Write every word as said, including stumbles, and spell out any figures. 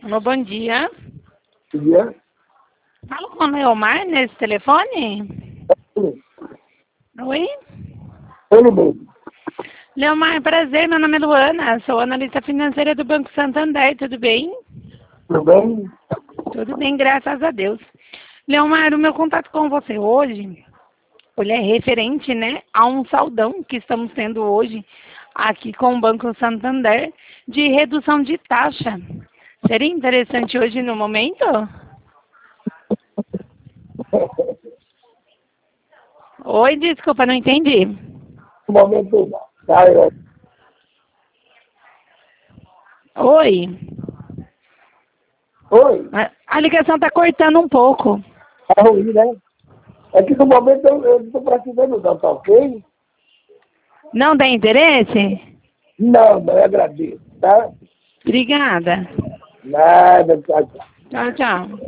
Alô, bom dia. Bom dia. Falo com o Leomar nesse telefone? Oi? Ele mesmo. Leomar, prazer, meu nome é Luana, sou analista financeira do Banco Santander, tudo bem? Tudo bem? Tudo bem, graças a Deus. Leomar, o meu contato com você hoje, ele é referente, né, a um saldão que estamos tendo hoje aqui com o Banco Santander de redução de taxa. Seria interessante hoje no momento? Oi, desculpa, não entendi. No momento não. Tá, eu- Oi? Oi? A a ligação está cortando um pouco. Tá ruim, né? É que no momento eu eu não estou precisando não, tá ok? Não tem interesse? Não, não, eu agradeço, tá? Obrigada. Nada, tchau, tchau. Tchau, tchau.